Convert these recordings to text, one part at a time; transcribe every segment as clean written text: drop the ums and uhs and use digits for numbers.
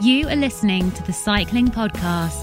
You are listening to the Cycling Podcast.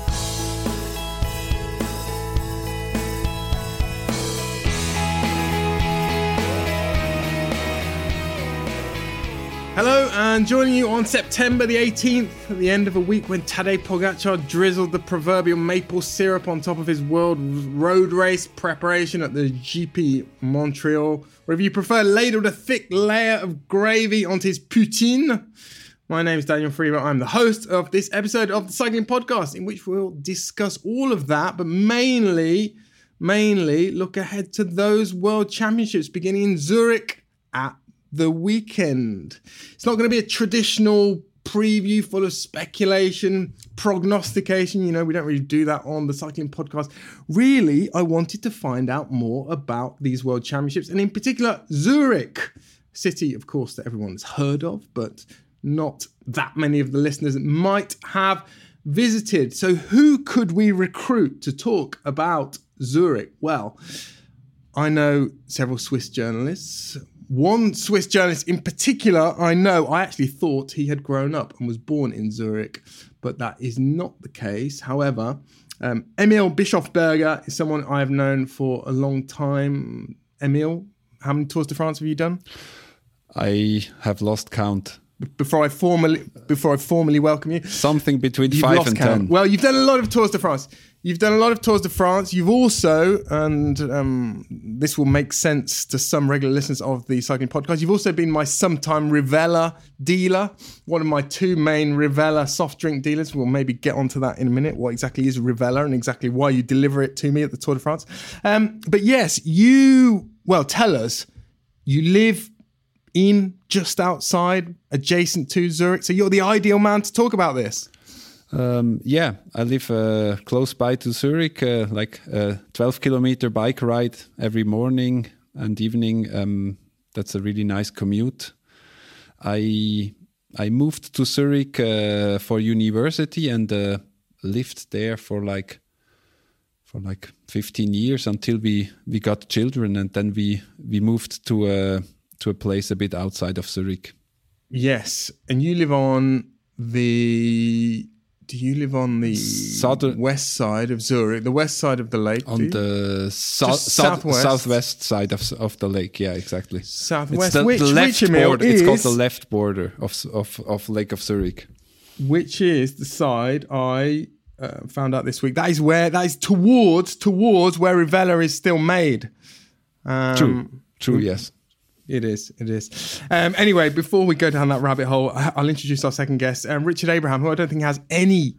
Hello, and joining you on September the 18th, at the end of a week when Tadej Pogačar drizzled the proverbial maple syrup on top of his world road race preparation at the GP Montreal, or if you prefer, ladled a thick layer of gravy onto his poutine. My name is Daniel Freeman. I'm the host of this episode of the Cycling Podcast, in which we'll discuss all of that, but mainly look ahead to those World Championships beginning in Zurich at the weekend. It's not going to be a traditional preview full of speculation, prognostication. You know, we don't really do that on the Cycling Podcast. Really, I wanted to find out more about these World Championships, and in particular, Zurich, a city, of course, that everyone's heard of, but not that many of the listeners might have visited. So who could we recruit to talk about Zurich? Well, I know several Swiss journalists. One Swiss journalist in particular, I actually thought he had grown up and was born in Zurich, but that is not the case. However, Emil Bischofberger is someone I've known for a long time. Emil, how many Tours de France have you done? I have lost count. Before I formally welcome you, something between 5 and 10. Well, you've done a lot of Tours de France. You've also, and this will make sense to some regular listeners of the Cycling Podcast, you've also been my sometime Rivella dealer, one of my two main Rivella soft drink dealers. We'll maybe get onto that in a minute, what exactly is Rivella and exactly why you deliver it to me at the Tour de France. But yes, tell us, you live in just outside, adjacent to Zurich, so you're the ideal man to talk about this. I live close by to Zurich, like a 12-kilometer bike ride every morning and evening. That's a really nice commute. I moved to Zurich for university and lived there for like 15 years until we got children, and then we moved to a place a bit outside of Zurich. Yes, and you live on the... Do you live on the west side of Zurich, the west side of the lake? On the southwest side of the lake, yeah, exactly. Southwest, it's the left border. It's called the left border of Lake of Zurich. Which is the side I found out this week. That is towards where Rivella is still made. True, yes. It is. Anyway, before we go down that rabbit hole, I'll introduce our second guest, Richard Abraham, who I don't think has any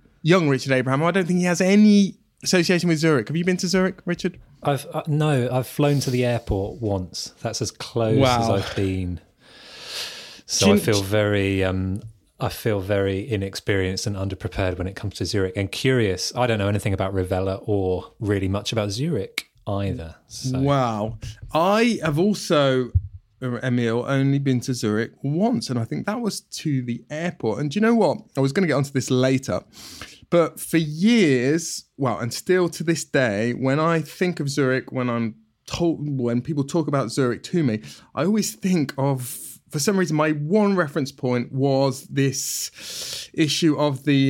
association with Zurich. Have you been to Zurich, Richard? No, I've flown to the airport once. That's as close as I've been. So I feel very inexperienced and underprepared when it comes to Zurich, and curious. I don't know anything about Rivella or really much about Zurich either. So. Wow. I have also, Emil, only been to Zurich once, and I think that was to the airport. And do you know what? I was going to get onto this later, but for years, and still to this day, when I think of Zurich, when people talk about Zurich to me, I always think of, for some reason, my one reference point was this issue of the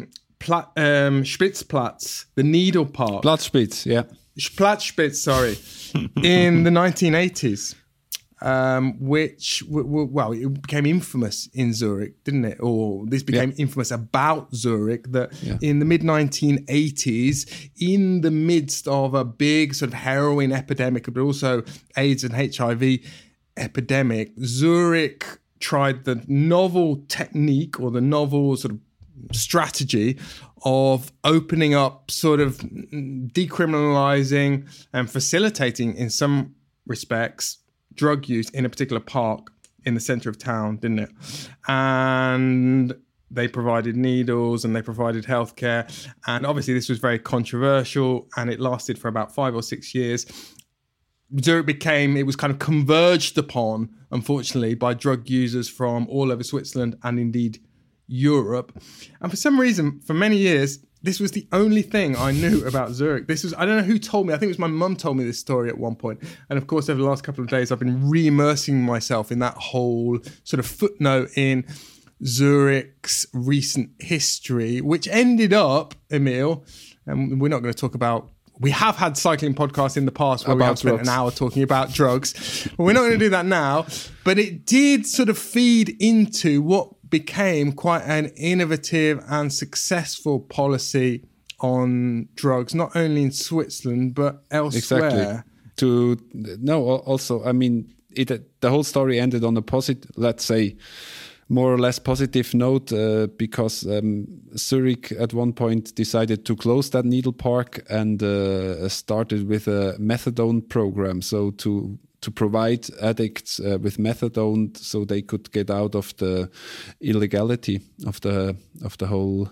Spitzplatz, the Needle Park. Platzspitz, yeah. Platzspitz, sorry, in the 1980s. Which it became infamous in Zurich, didn't it? Or this became infamous about Zurich, that in the mid-1980s, in the midst of a big sort of heroin epidemic, but also AIDS and HIV epidemic, Zurich tried the novel technique or the novel sort of strategy of opening up, sort of decriminalizing and facilitating, in some respects, drug use in a particular park in the center of town, didn't it? And they provided needles and they provided healthcare. And obviously this was very controversial, and it lasted for about 5 or 6 years. Zurich it was kind of converged upon, unfortunately, by drug users from all over Switzerland and indeed Europe. And for some reason, for many years, this was the only thing I knew about Zurich. I don't know who told me. I think it was my mum told me this story at one point. And of course, over the last couple of days, I've been re-immersing myself in that whole sort of footnote in Zurich's recent history, which ended up, Emil, and we're not going to talk about, we have had cycling podcasts in the past where we have spent an hour talking about drugs. But we're not going to do that now. But it did sort of feed into what became quite an innovative and successful policy on drugs, not only in Switzerland, but elsewhere. Exactly. Also, I mean, the whole story ended on a positive, let's say, more or less positive note because Zurich at one point decided to close that needle park and started with a methadone program. So to provide addicts with methadone so they could get out of the illegality of the whole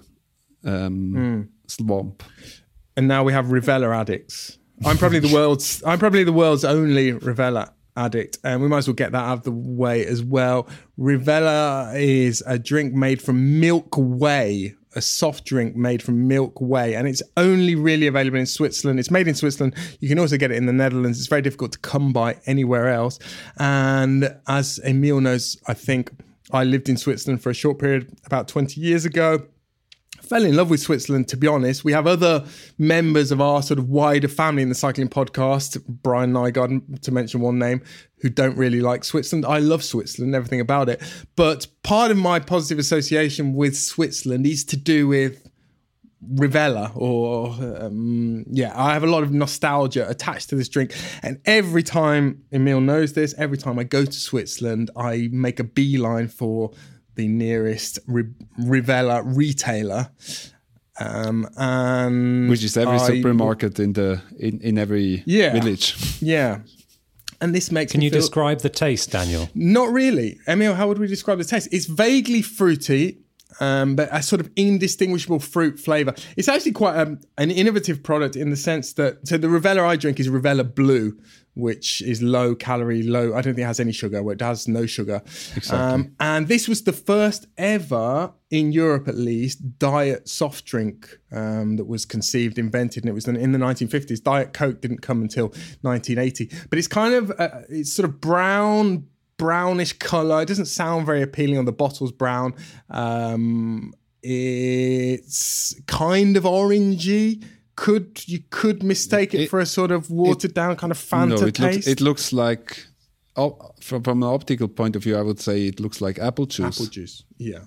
swamp. And now we have Rivella addicts. I'm probably the world's only Rivella addict, and we might as well get that out of the way as well. Rivella is a drink made from milk whey, a soft drink made from milk whey, and it's only really available in Switzerland. It's made in Switzerland. You can also get it in the Netherlands. It's very difficult to come by anywhere else. And as Emil knows, I think I lived in Switzerland for a short period about 20 years ago. Fell in love with Switzerland, to be honest. We have other members of our sort of wider family in the cycling podcast, Brian Nygaard, to mention one name, who don't really like Switzerland. I love Switzerland, everything about it. But part of my positive association with Switzerland is to do with Rivella, or I have a lot of nostalgia attached to this drink. And every time, Emil knows this, every time I go to Switzerland, I make a beeline for the nearest Rivella retailer, and which is every supermarket in every village. Yeah, and this makes. Can you describe the taste, Daniel? Not really, Emil. How would we describe the taste? It's vaguely fruity, but a sort of indistinguishable fruit flavour. It's actually quite an innovative product in the sense that the Rivella I drink is Rivella Blue, which is low calorie, I don't think it has any sugar, it has no sugar. Exactly. And this was the first ever, in Europe at least, diet soft drink that was invented, and it was in the 1950s. Diet Coke didn't come until 1980. But it's kind of, it's sort of brownish colour. It doesn't sound very appealing on the bottle's brown. It's kind of orangey. You could mistake it for a sort of watered down kind of Fanta taste. It looks like, from an optical point of view, I would say it looks like apple juice. Apple juice, yeah.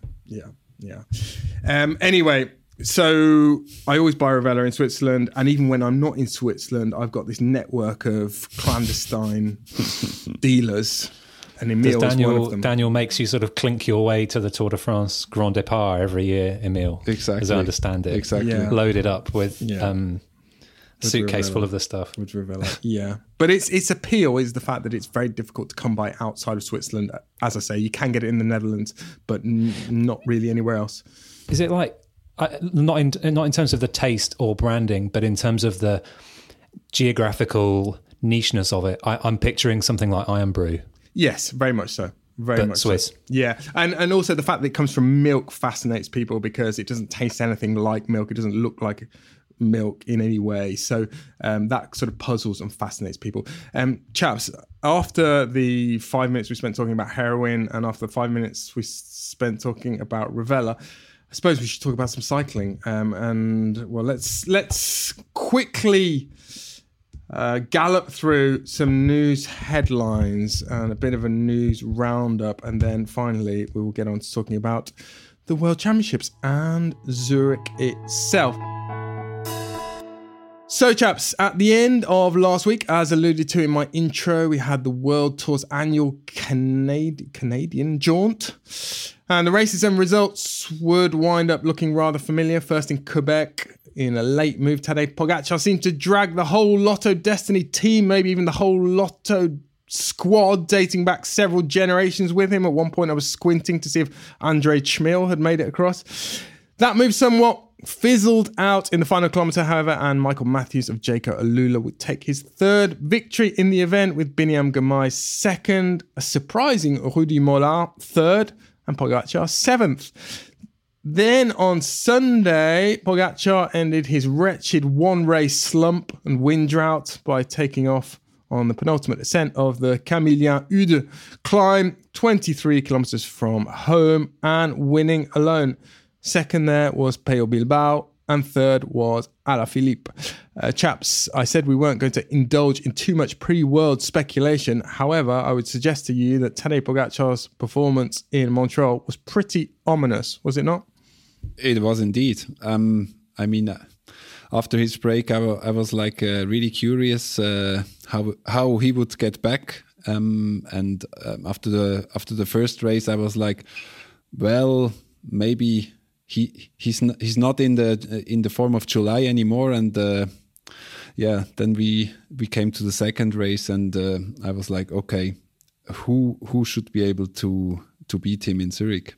Anyway, so I always buy Rivella in Switzerland, and even when I'm not in Switzerland, I've got this network of clandestine dealers. And Emil is one of them. Daniel makes you sort of clink your way to the Tour de France Grand Départ every year, Emil. Exactly. As I understand it. Exactly. Yeah. Loaded up with a suitcase full of the stuff. With Rivella. Yeah. But its appeal is the fact that it's very difficult to come by outside of Switzerland. As I say, you can get it in the Netherlands, but not really anywhere else. Is it like, not in terms of the taste or branding, but in terms of the geographical nicheness of it, I'm picturing something like Iron Brew. Yes, very much so. Very much Swiss. So. Yeah. And also the fact that it comes from milk fascinates people because it doesn't taste anything like milk. It doesn't look like milk in any way. So that sort of puzzles and fascinates people. Chaps, after the 5 minutes we spent talking about heroin and after the 5 minutes we spent talking about Rivella, I suppose we should talk about some cycling. Let's quickly gallop through some news headlines and a bit of a news roundup, and then finally we will get on to talking about the World Championships and Zurich itself. So chaps, at the end of last week, as alluded to in my intro, we had the World Tour's annual Canadian jaunt, and the races and results would wind up looking rather familiar. First in Quebec, in a late move, Tadej Pogacar seemed to drag the whole Lotto Destiny team, maybe even the whole Lotto squad, dating back several generations with him. At one point, I was squinting to see if Andre Schmil had made it across. That move somewhat fizzled out in the final kilometre, however, and Michael Matthews of Jayco Alula would take his third victory in the event, with Biniam Girmay second, a surprising Rudy Mollard third, and Pogacar seventh. Then on Sunday, Pogacar ended his wretched one-race slump and wind drought by taking off on the penultimate ascent of the Camillien Ude climb, 23 kilometers from home, and winning alone. Second there was Pello Bilbao, and third was Alaphilippe. Chaps, I said we weren't going to indulge in too much pre-world speculation. However, I would suggest to you that Tadej Pogacar's performance in Montreal was pretty ominous, was it not? It was indeed. After his break, I was like really curious how he would get back. After the first race, I was like, well, maybe he's not in the form of July anymore. And then we came to the second race, and I was like, okay, who should be able to beat him in Zurich?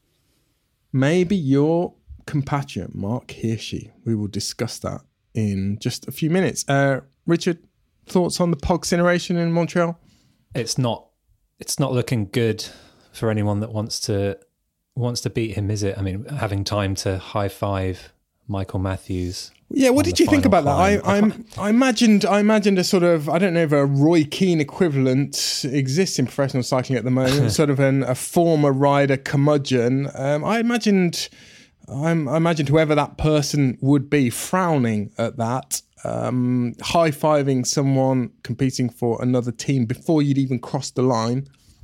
Maybe your compatriot, Mark Hirschi. We will discuss that in just a few minutes. Richard, thoughts on the Pogcineration in Montreal? It's not looking good for anyone that wants to beat him, is it? I mean, having time to high five Michael Matthews. Yeah, what did you think about that? I imagined a sort of, I don't know if a Roy Keane equivalent exists in professional cycling at the moment, sort of a former rider curmudgeon. I imagined whoever that person would be frowning at that, high-fiving someone competing for another team before you'd even crossed the line.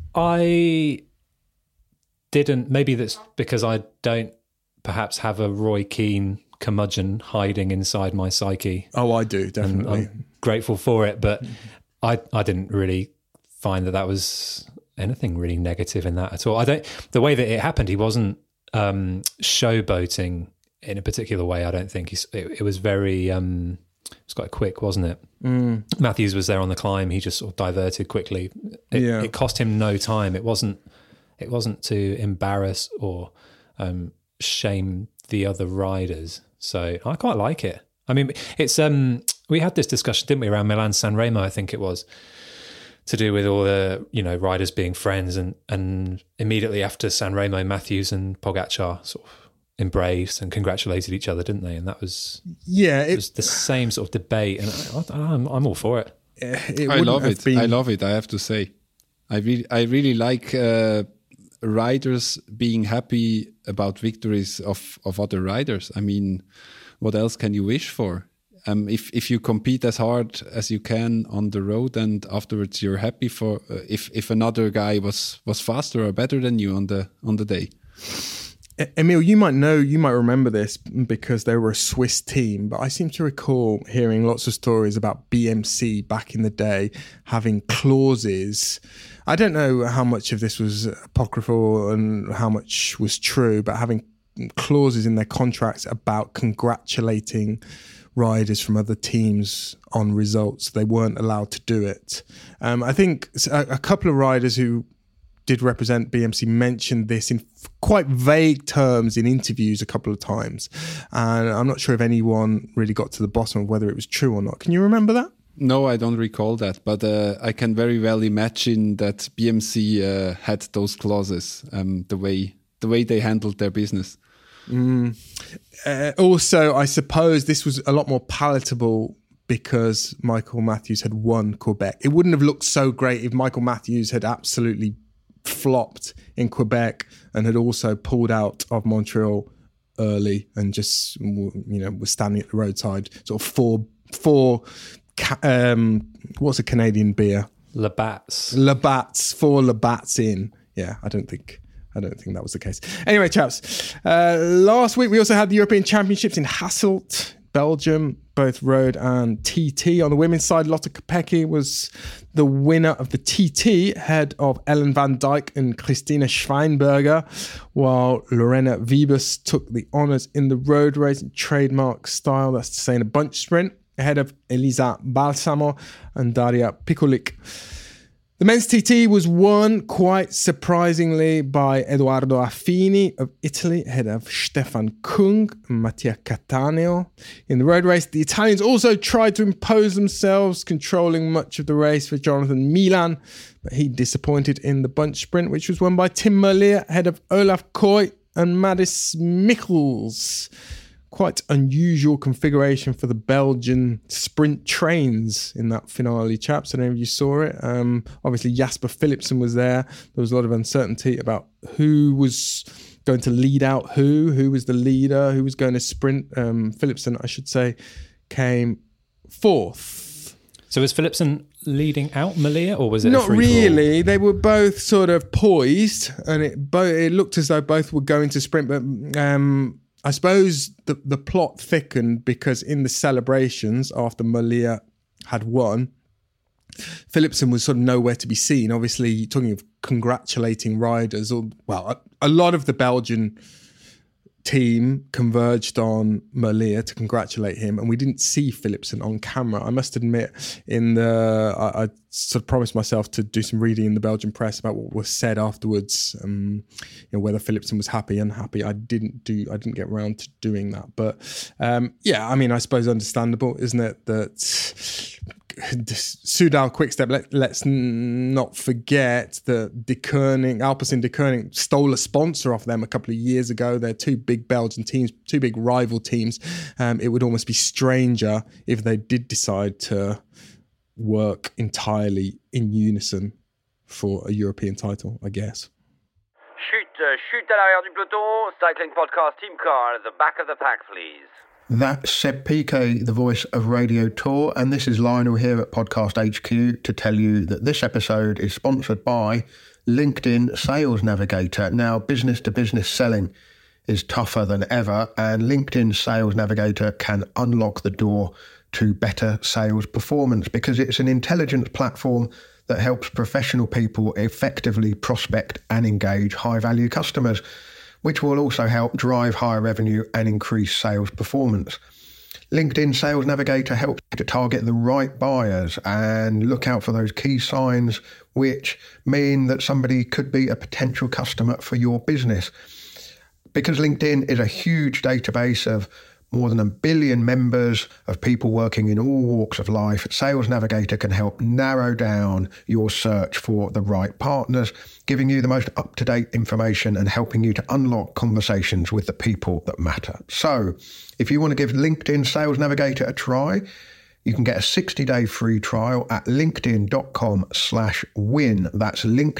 I didn't. Maybe that's because I don't perhaps have a Roy Keane curmudgeon hiding inside my psyche. Oh, I do, definitely. I'm grateful for it, but I didn't really find that was anything really negative in that at all. The way that it happened, he wasn't showboating in a particular way. I don't think it was very it was quite quick, wasn't it? Matthews was there on the climb. He just sort of diverted quickly. It cost him no time. It wasn't to embarrass or shame the other riders. So I quite like it. I mean, it's we had this discussion, didn't we, around Milan-San Remo, I think it was, to do with all the, riders being friends, and immediately after San Remo, Matthews and Pogacar sort of embraced and congratulated each other, didn't they? And that was it was the same sort of debate, and I'm all for it. I love it. I love it. I have to say, I really like riders being happy about victories of other riders. I mean, what else can you wish for? If you compete as hard as you can on the road, and afterwards you're happy for if another guy was faster or better than you on the day. Emil, you might remember this because they were a Swiss team, but I seem to recall hearing lots of stories about BMC back in the day having clauses. I don't know how much of this was apocryphal and how much was true, but having clauses in their contracts about congratulating riders from other teams on results. They weren't allowed to do it. I think a couple of riders who did represent BMC mentioned this in quite vague terms in interviews a couple of times. And I'm not sure if anyone really got to the bottom of whether it was true or not. Can you remember that? No, I don't recall that, but I can very well imagine that BMC had those clauses, the way they handled their business. Also, I suppose this was a lot more palatable because Michael Matthews had won Quebec. It wouldn't have looked so great if Michael Matthews had absolutely flopped in Quebec and had also pulled out of Montreal early and just, was standing at the roadside, sort of four what's a Canadian beer? Labatt's. 4 Labatt's in. Yeah, I don't think that was the case. Anyway, chaps, last week we also had the European Championships in Hasselt, Belgium, both road and TT. On the women's side, Lotte Kopecky was the winner of the TT, ahead of Ellen van Dijk and Christina Schweinberger, while Lorena Wiebes took the honours in the road race in trademark style, that's to say in a bunch sprint, ahead of Elisa Balsamo and Daria Pikulik. The men's TT was won, quite surprisingly, by Edoardo Affini of Italy, ahead of Stefan Kung and Mattia Cattaneo. In the road race, the Italians also tried to impose themselves, controlling much of the race for Jonathan Milan, but he disappointed in the bunch sprint, which was won by Tim Merlier, ahead of Olaf Koy and Mads Michels. quite unusual configuration for the Belgian sprint trains in that finale, chaps. I don't know if you saw it. Obviously, Jasper Philipsen was there. There was a lot of uncertainty about who was going to lead out who was the leader, who was going to sprint. Philipsen, I should say, came fourth. So was Philipsen leading out Malia, or was it not really? They were both sort of poised, and it looked as though both were going to sprint, but I suppose the plot thickened because in the celebrations after Malia had won, Philipsen was sort of nowhere to be seen. Obviously, talking of congratulating riders, a lot of the Belgian team converged on Malia to congratulate him, and we didn't see Philipsen on camera. I must admit, I sort of promised myself to do some reading in the Belgian press about what was said afterwards, whether Philipsen was happy, unhappy. I didn't get around to doing that, but I suppose understandable, isn't it, that Soudal Quickstep, let's not forget that Alpecin De Koning stole a sponsor off them a couple of years ago. They're two big Belgian teams, two big rival teams. It would almost be stranger if they did decide to work entirely in unison for a European title, I guess. Chute à l'arrière du peloton, Cycling Podcast team car at the back of the pack, please. That's Seb Piquet, the voice of Radio Tour, and this is Lionel here at Podcast HQ to tell you that this episode is sponsored by LinkedIn Sales Navigator. Now, business-to-business selling is tougher than ever, and LinkedIn Sales Navigator can unlock the door to better sales performance because it's an intelligence platform that helps professional people effectively prospect and engage high-value customers, which will also help drive higher revenue and increase sales performance. LinkedIn Sales Navigator helps you to target the right buyers and look out for those key signs which mean that somebody could be a potential customer for your business. Because LinkedIn is a huge database of more than 1 billion members of people working in all walks of life, Sales Navigator can help narrow down your search for the right partners, giving you the most up-to-date information and helping you to unlock conversations with the people that matter. So, if you want to give LinkedIn Sales Navigator a try, you can get a 60-day free trial at linkedin.com/win. That's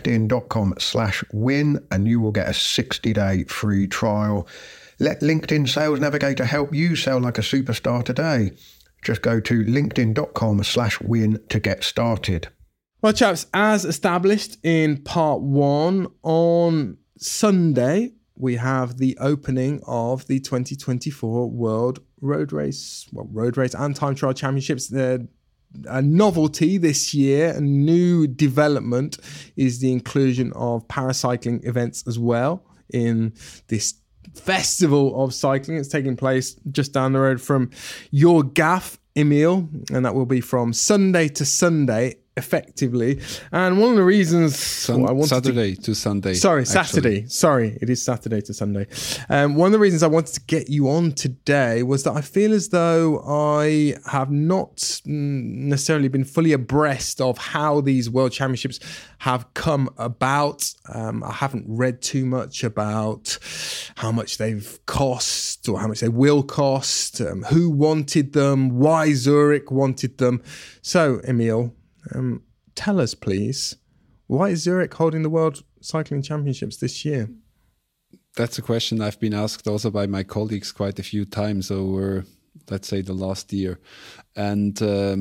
linkedin.com/win, and you will get a 60-day free trial. Let LinkedIn Sales Navigator help you sell like a superstar today. Just go to linkedin.com/win to get started. Well, chaps, as established in part one, on Sunday, we have the opening of the 2024 World Road Race and Time Trial Championships. A novelty this year, a new development, is the inclusion of paracycling events as well in this festival of cycling. It's taking place just down the road from your gaff, Emil, and that will be from Sunday to Sunday, effectively. And one of the reasons Saturday to Sunday. Saturday. Sorry, it is Saturday to Sunday. One of the reasons I wanted to get you on today was that I feel as though I have not necessarily been fully abreast of how these World Championships have come about. I haven't read too much about how much they've cost or how much they will cost, who wanted them, why Zurich wanted them. So, Emil, tell us, please, why is Zurich holding the World Cycling Championships this year? That's a question I've been asked also by my colleagues quite a few times over, let's say, the last year. And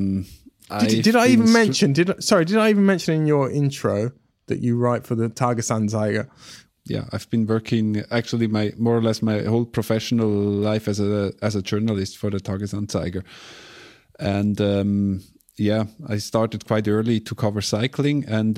did I even mention in your intro that you write for the Tagesanzeiger? Yeah, I've been working actually more or less my whole professional life as a journalist for the Tagesanzeiger, and I started quite early to cover cycling, and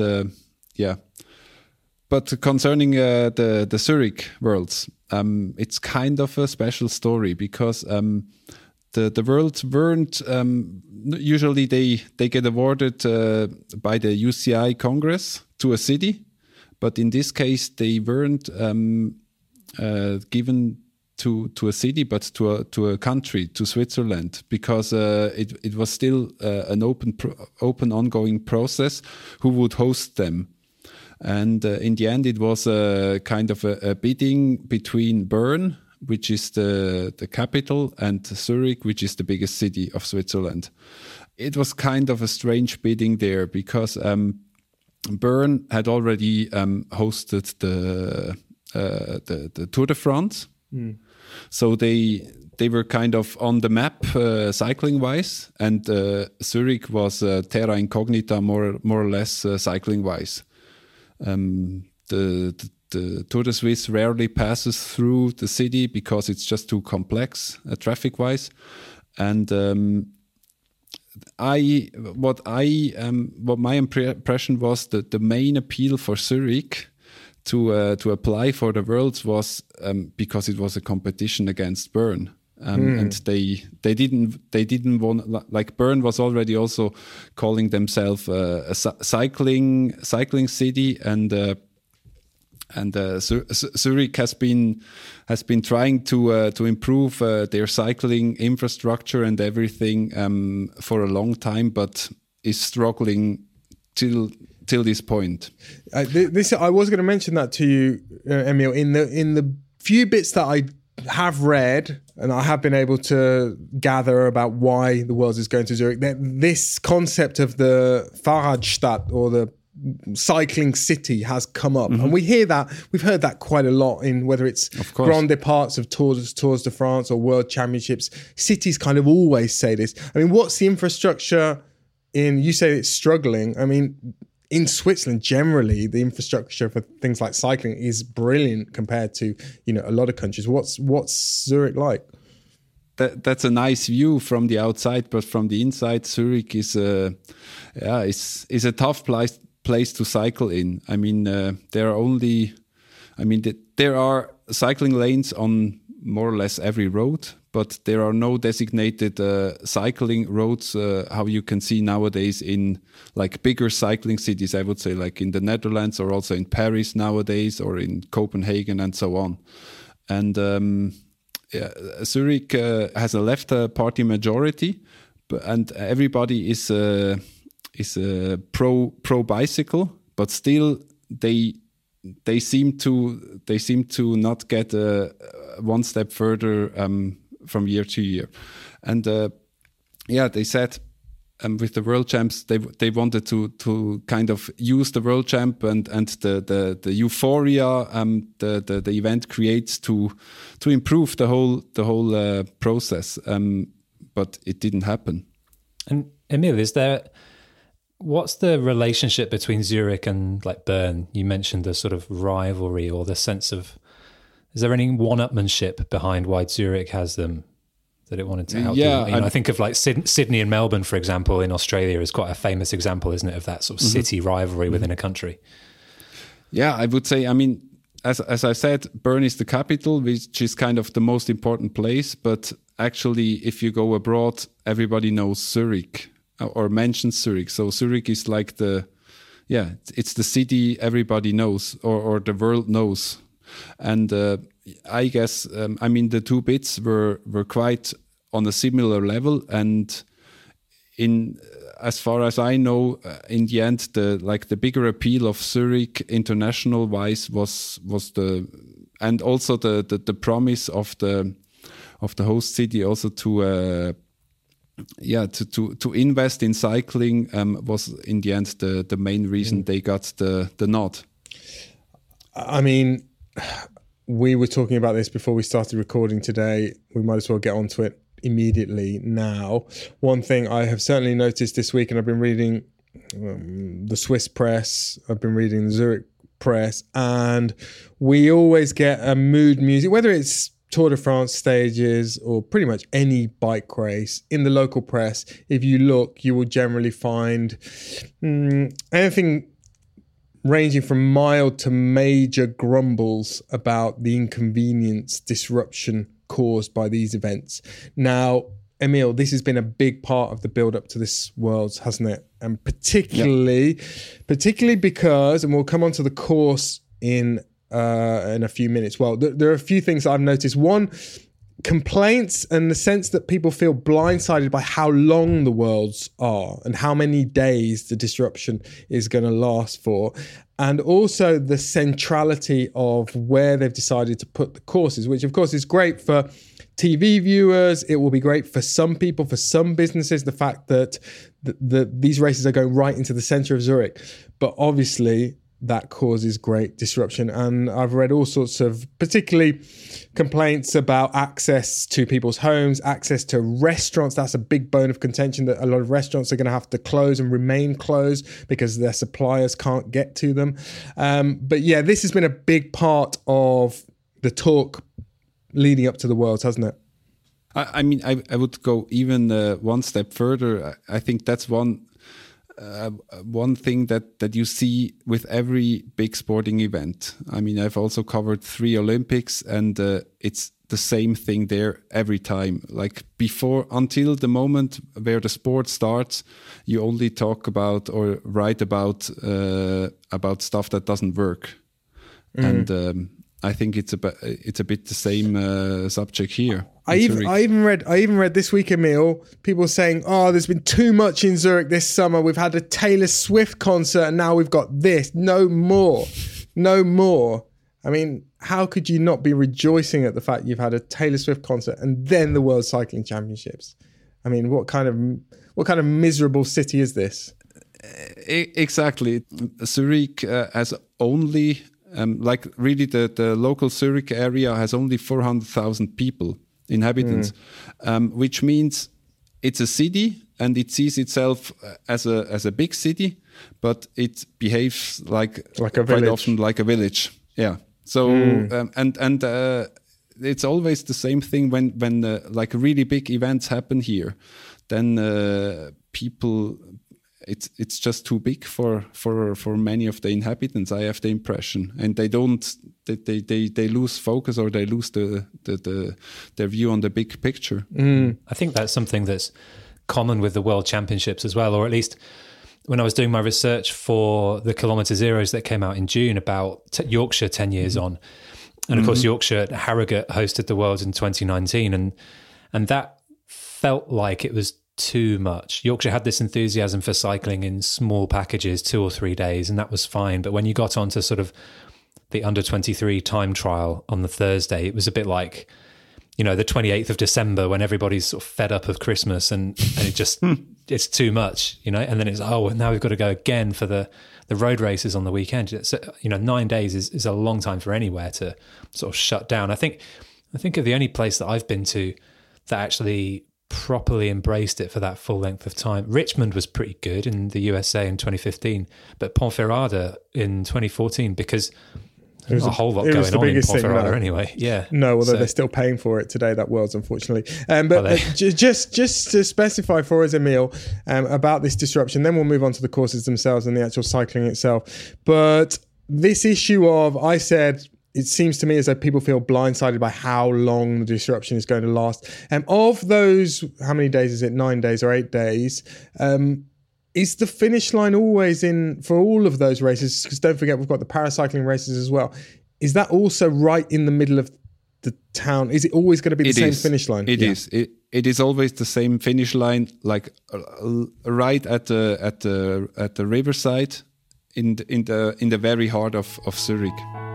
But concerning the Zurich Worlds, it's kind of a special story because the Worlds weren't usually they get awarded by the UCI Congress to a city, but in this case they weren't given to a city, but to a country, to Switzerland, because it was still an open ongoing process who would host them. And in the end, it was a kind of a bidding between Bern which is the capital, and Zurich, which is the biggest city of Switzerland. It was kind of a strange bidding there because Bern had already hosted the Tour de France. So they were kind of on the map cycling wise, and Zurich was terra incognita more or less cycling wise. The Tour de Suisse rarely passes through the city because it's just too complex traffic wise, and what my impression was that the main appeal for Zurich to apply for the Worlds was because it was a competition against Bern, and they didn't want, like, Bern was already also calling themselves a cycling city, and Zurich has been trying to improve their cycling infrastructure and everything for a long time, but is struggling till this point. I was going to mention that to you, Emil. In the few bits that I have read and I have been able to gather about why the Worlds is going to Zurich, this concept of the Fahrradstadt, or the cycling city, has come up, and we've heard that quite a lot in whether it's Grand Departs of Tours de France or World Championships. Cities kind of always say this. I mean, what's the infrastructure in? You say it's struggling. I mean, in Switzerland, generally, the infrastructure for things like cycling is brilliant compared to a lot of countries. What's Zurich like? That's a nice view from the outside, but from the inside, Zurich is a tough place to cycle in. I mean, there are cycling lanes on more or less every road, but there are no designated cycling roads, how you can see nowadays in like bigger cycling cities, I would say, like in the Netherlands, or also in Paris nowadays, or in Copenhagen and so on. And Zurich has a left party majority, and everybody is pro bicycle, but still they seem to not get one step further from year to year. And they said with the World Champs they wanted to kind of use the World Champ and the euphoria the event creates to improve the whole process, but it didn't happen. And Emil, what's the relationship between Zurich and like Bern? You mentioned the sort of rivalry, or the sense of, is there any one-upmanship behind why Zurich has them, that it wanted to help? I think of like Sydney and Melbourne, for example, in Australia is quite a famous example, isn't it, of that sort of city rivalry within a country? Yeah, I would say, I mean, as I said, Bern is the capital, which is kind of the most important place, but actually if you go abroad, everybody knows Zurich or mentions Zurich. So Zurich is like it's the city everybody knows, or the world knows. And I guess, I mean, the two bits were quite on a similar level. And as far as I know, in the end, the bigger appeal of Zurich international wise was and also the promise of the host city also to invest in cycling was in the end the main reason they got the nod. I mean, we were talking about this before we started recording today. We might as well get onto it immediately now. One thing I have certainly noticed this week, and I've been reading the Swiss press, I've been reading the Zurich press, and we always get a mood music, whether it's Tour de France stages or pretty much any bike race in the local press. If you look, you will generally find anything ranging from mild to major grumbles about the inconvenience, disruption caused by these events. Now, Emil, this has been a big part of the build-up to this Worlds, hasn't it? And particularly because, and we'll come on to the course in a few minutes. Well, there are a few things I've noticed. One, complaints and the sense that people feel blindsided by how long the Worlds are and how many days the disruption is going to last for, and also the centrality of where they've decided to put the courses, which of course is great for TV viewers. It will be great for some people, for some businesses, the fact that these races are going right into the center of Zurich. But obviously that causes great disruption. And I've read all sorts of particularly complaints about access to people's homes, access to restaurants. That's a big bone of contention, that a lot of restaurants are going to have to close and remain closed because their suppliers can't get to them. But yeah, this has been a big part of the talk leading up to the Worlds, hasn't it? I mean, I would go even one step further. I think that's one thing that you see with every big sporting event. I mean, I've also covered 3 Olympics, and it's the same thing there every time. Like until the moment where the sport starts, you only talk about or write about stuff that doesn't work. And I think it's a bit the same subject here. I even read this week, Emil, people saying, "Oh, there's been too much in Zurich this summer. We've had a Taylor Swift concert, and now we've got this. No more." I mean, how could you not be rejoicing at the fact you've had a Taylor Swift concert and then the World Cycling Championships? I mean, what kind of miserable city is this? Exactly, Zurich has only. Really, the local Zurich area has only 400,000 inhabitants, which means it's a city and it sees itself as a big city, but it behaves like a village. Quite often like a village. Yeah. So and it's always the same thing when like really big events happen here, then people. It's just too big for many of the inhabitants. I have the impression, and they lose focus, or they lose their view on the big picture. I think that's something that's common with the World Championships as well, or at least when I was doing my research for the Kilometre Zeros that came out in June about Yorkshire 10 years on, and of course Yorkshire Harrogate hosted the Worlds in 2019, and that felt like it was too much. Yorkshire had this enthusiasm for cycling in small packages, 2 or 3 days, and that was fine. But when you got onto sort of the under 23 time trial on the Thursday, it was a bit like, the 28th of December when everybody's sort of fed up of Christmas and it just, it's too much, and then it's, now we've got to go again for the road races on the weekend. So, 9 days is a long time for anywhere to sort of shut down. I think of the only place that I've been to that actually properly embraced it for that full length of time. Richmond was pretty good in the USA in 2015, but Ponferrada in 2014, because there's a whole lot going on in Ponferrada anyway. Yeah. No, although they're still paying for it today, that Worlds, unfortunately. But just to specify for us, Emil, about this disruption, then we'll move on to the courses themselves and the actual cycling itself. But this issue of, I said, it seems to me as though people feel blindsided by how long the disruption is going to last. Of those, how many days is it? 9 days or 8 days? Is the finish line always in for all of those races? Because don't forget, we've got the paracycling races as well. Is that also right in the middle of the town? Is it always going to be the same finish line? It is. It is always the same finish line, like right at the riverside, in the very heart of Zurich.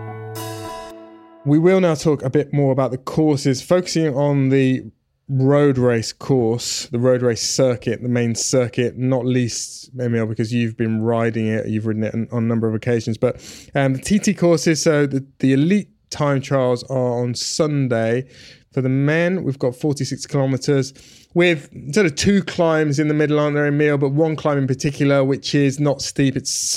We will now talk a bit more about the courses, focusing on the road race course, the road race circuit, the main circuit, not least, Emil, because you've been riding it, you've ridden it on a number of occasions. But the TT courses, so the elite time trials are on Sunday. For the men, we've got 46 kilometres with sort of 2 climbs in the middle, aren't there, Emil? But one climb in particular, which is not steep.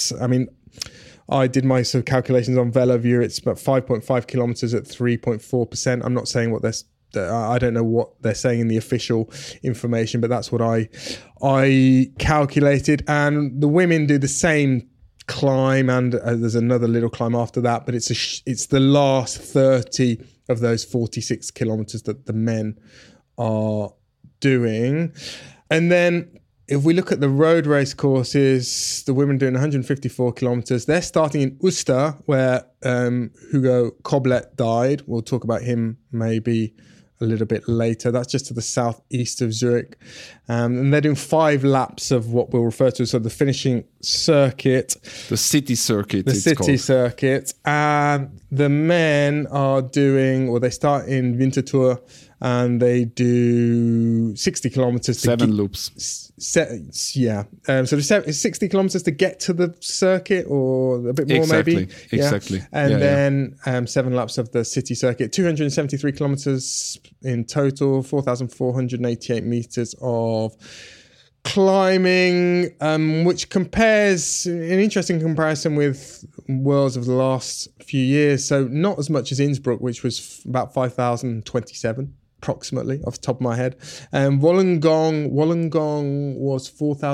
I did my sort of calculations on VeloView. It's about 5.5 kilometers at 3.4%. I'm not saying I don't know what they're saying in the official information, but that's what I calculated. And the women do the same climb, and there's another little climb after that. But it's the last 30 of those 46 kilometers that the men are doing, and then. If we look at the road race courses, the women doing 154 kilometres. They're starting in Uster, where Hugo Koblet died. We'll talk about him maybe a little bit later. That's just to the southeast of Zurich. And they're doing 5 laps of what we'll refer to as the finishing circuit. The city circuit. Circuit. And the men are doing, or they start in Winterthur and they do 60 kilometers. 7 loops. So there's 60 kilometers to get to the circuit, or a bit more maybe. Exactly. And then 7 laps of the city circuit, 273 kilometers in total, 4,488 meters of climbing, which compares, an interesting comparison with Worlds of the last few years. So not as much as Innsbruck, which was about 5,027 approximately off the top of my head. Wollongong was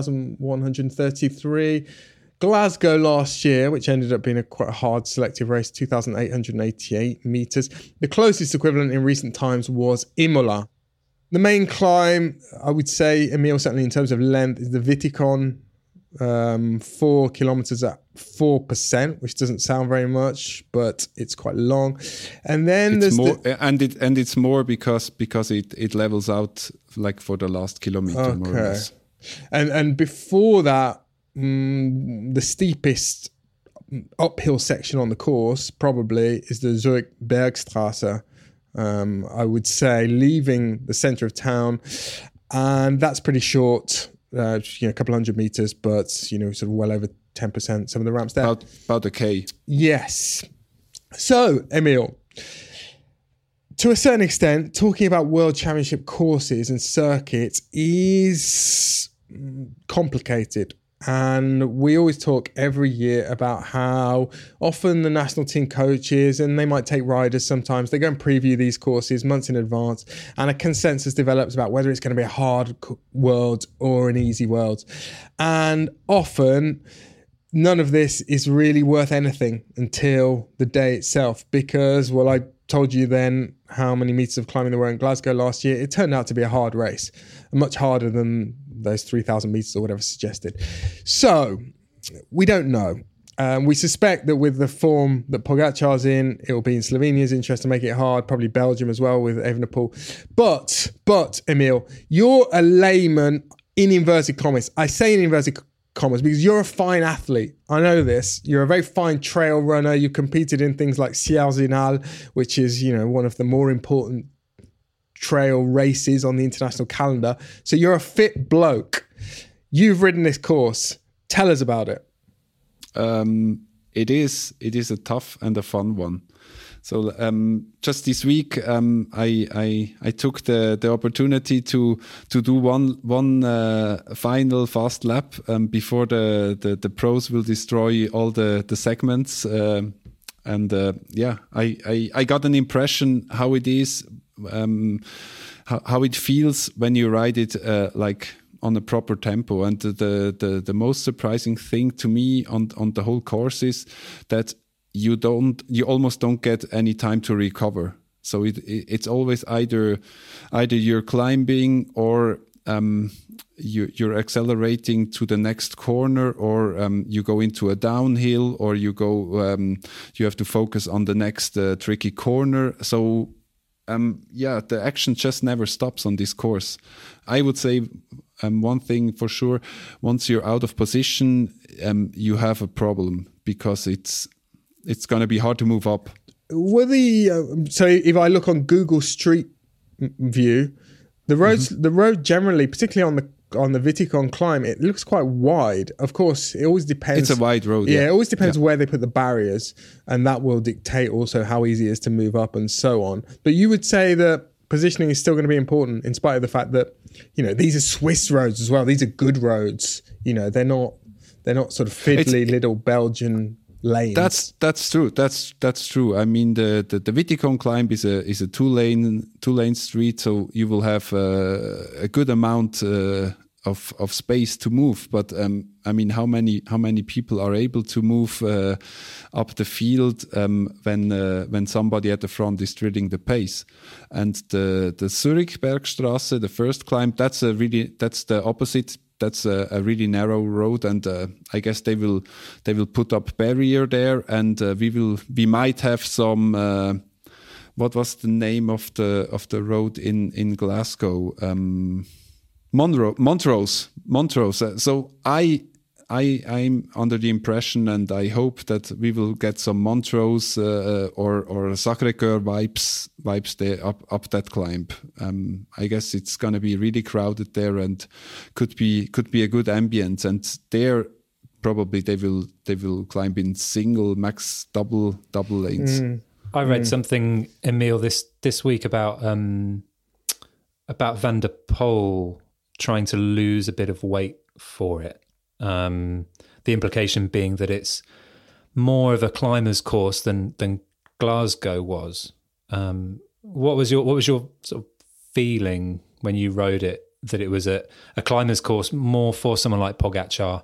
4,133. Glasgow last year, which ended up being a quite hard selective race, 2,888 meters. The closest equivalent in recent times was Imola. The main climb, I would say, Emil, certainly in terms of length, is the Wittikon, 4 kilometers at 4%, which doesn't sound very much, but it's quite long. And then it's there's more, and it's more because it levels out like for the last kilometer, more or less. And before that, the steepest uphill section on the course probably is the Zurich Bergstrasse. I would say, leaving the centre of town, and that's pretty short. A couple hundred meters, but sort of well over 10%. Some of the ramps there, about a K. Yes. So, Emil, to a certain extent, talking about World Championship courses and circuits is complicated. And we always talk every year about how often the national team coaches, and they might take riders sometimes, they go and preview these courses months in advance, and a consensus develops about whether it's going to be a hard world or an easy world. And often, none of this is really worth anything until the day itself, because, well, I told you then how many meters of climbing there were in Glasgow last year. It turned out to be a hard race, much harder than those 3,000 meters or whatever suggested. So we don't know. We suspect that with the form that Pogacar's in, it will be in Slovenia's interest to make it hard, probably Belgium as well with Evenepoel. But Emil, you're a layman in inverted commas. I say in inverted commas because you're a fine athlete. I know this. You're a very fine trail runner. You competed in things like Sierre-Zinal, which is, one of the more important trail races on the international calendar. So you're a fit bloke. You've ridden this course. Tell us about it. It is a tough and a fun one. So just this week, I took the opportunity to do one final fast lap before the pros will destroy all the segments. I got an impression how it is. How it feels when you ride it like on a proper tempo, and the most surprising thing to me on the whole course is that you almost don't get any time to recover. So it's always either you're climbing or you're accelerating to the next corner, or you go into a downhill, or you have to focus on the next tricky corner. So the action just never stops on this course. I would say one thing for sure: once you're out of position, you have a problem, because it's going to be hard to move up. So if I look on Google Street View, the road generally, particularly on the Wittikon climb, it looks quite wide. Of course, it always depends. It's a wide road. Yeah, it always depends where they put the barriers, and that will dictate also how easy it is to move up and so on. But you would say that positioning is still going to be important, in spite of the fact that these are Swiss roads as well. These are good roads. They're not sort of fiddly little Belgian lanes. That's true. That's true. I mean, the Wittikon climb is a two lane street, so you will have a good amount of space to move. But I mean, how many people are able to move up the field when somebody at the front is drilling the pace? And the Zurich Bergstrasse, the first climb, that's the opposite. That's a really narrow road, and I guess they will put up barrier there, and we might have some what was the name of the road in Glasgow? Montrose. So I'm under the impression, and I hope that we will get some Montrose or Sacré-Cœur vibes there up that climb. I guess it's going to be really crowded there, and could be a good ambience. And there, probably they will climb in single, max double lanes. I read something, Emil, this week about Van der Poel trying to lose a bit of weight for it. The implication being that it's more of a climber's course than Glasgow was. What was your sort of feeling when you rode it, that it was a climber's course more for someone like Pogačar,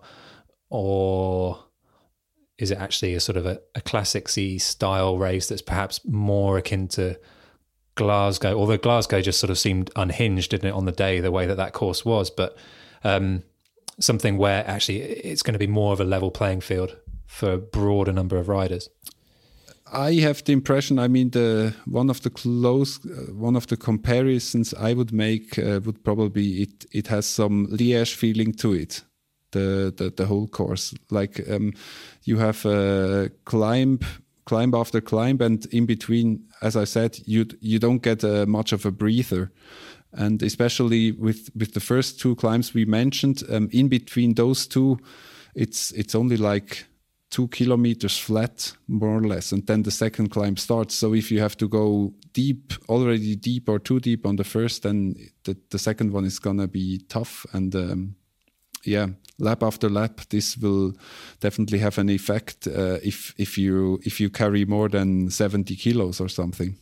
or is it actually a sort of a classic-y style race that's perhaps more akin to Glasgow? Although Glasgow just sort of seemed unhinged, didn't it, on the day, the way that course was, but something where actually it's going to be more of a level playing field for a broader number of riders. I have the impression, I mean, one of the comparisons I would make would probably it has some Liège feeling to it, the whole course. Like you have climb after climb, and in between, as I said, you don't get much of a breather. And especially with the first two climbs we mentioned, in between those two, it's only like 2 kilometers flat, more or less, and then the second climb starts. So if you have to go already deep or too deep on the first, then the second one is gonna be tough. And lap after lap, this will definitely have an effect if you carry more than 70 kilos or something.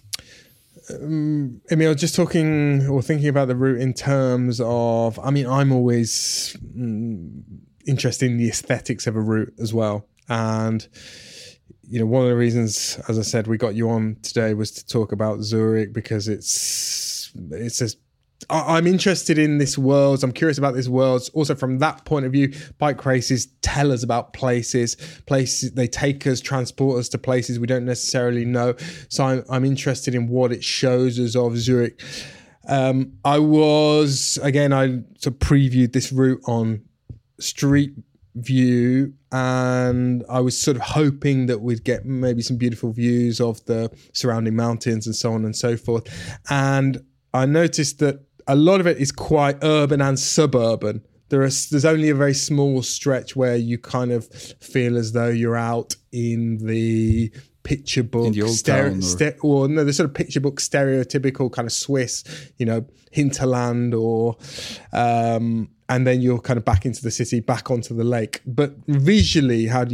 Emil, just talking or thinking about the route in terms of, I mean, I'm always interested in the aesthetics of a route as well. And, you know, one of the reasons, as I said, we got you on today was to talk about Zurich, because I'm interested in this world. I'm curious about this world. Also, from that point of view, bike races tell us about places. They take us, transport us to places we don't necessarily know. So I'm interested in what it shows us of Zurich. I sort of previewed this route on Street View, and I was sort of hoping that we'd get maybe some beautiful views of the surrounding mountains and so on and so forth. And I noticed that a lot of it is quite urban and suburban. There's only a very small stretch where you kind of feel as though you're out in the picture book, in the old town, the sort of picture book stereotypical kind of Swiss, you know, hinterland, or and then you're kind of back into the city, back onto the lake. But visually, how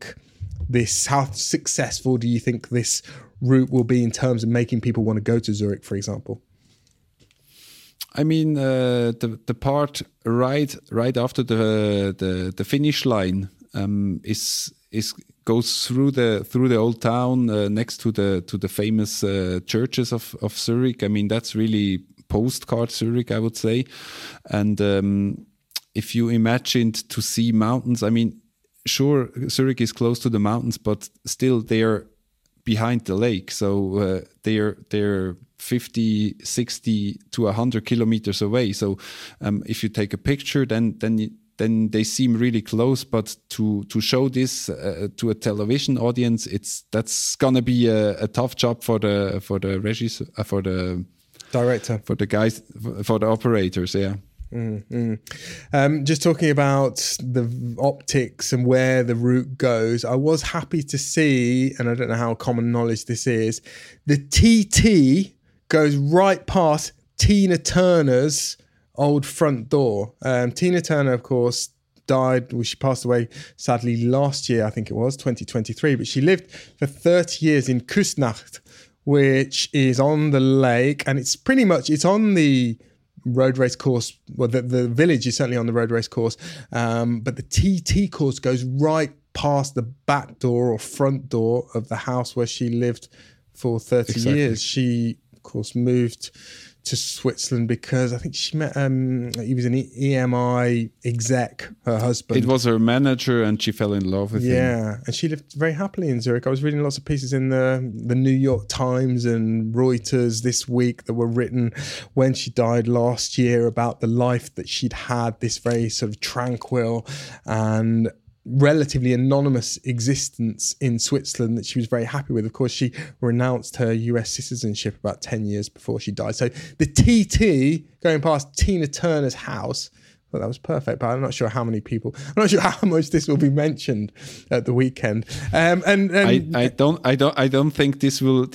successful do you think this route will be in terms of making people want to go to Zurich, for example? I mean, the part right after the finish line goes through the old town next to the famous churches of Zurich. I mean, that's really postcard Zurich, I would say. And if you imagined to see mountains, I mean, sure, Zurich is close to the mountains, but still they are behind the lake. So they're 50, 60 to 100 kilometers away. So if you take a picture, then they seem really close. But to show this to a television audience, that's gonna be a tough job for the director, for the guys, for the operators. Yeah. Just talking about the optics and where the route goes, I was happy to see, and I don't know how common knowledge this is, the TT goes right past Tina Turner's old front door. Tina Turner, of course, died, she passed away sadly last year, I think it was 2023, but she lived for 30 years in Küsnacht, which is on the lake, and it's on the road race course. Well, the village is certainly on the road race course, but the TT course goes right past the back door or front door of the house where she lived for 30 years. She, of course, moved to Switzerland because I think she met, he was an EMI exec, her husband. It was her manager and she fell in love with him. Yeah, and she lived very happily in Zurich. I was reading lots of pieces in the New York Times and Reuters this week that were written when she died last year about the life that she'd had, this very sort of tranquil and relatively anonymous existence in Switzerland that she was very happy with. Of course, she renounced her US citizenship about 10 years before she died. So the TT going past Tina Turner's house, well, that was perfect, but I'm not sure how many people, I'm not sure how much this will be mentioned at the weekend. I don't think this will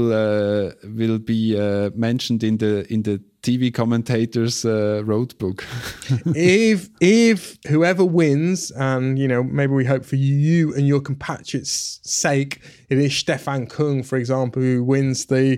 be mentioned in the TV commentators road book. if whoever wins, and maybe we hope for you and your compatriots' sake, it is Stefan Kung, for example, who wins the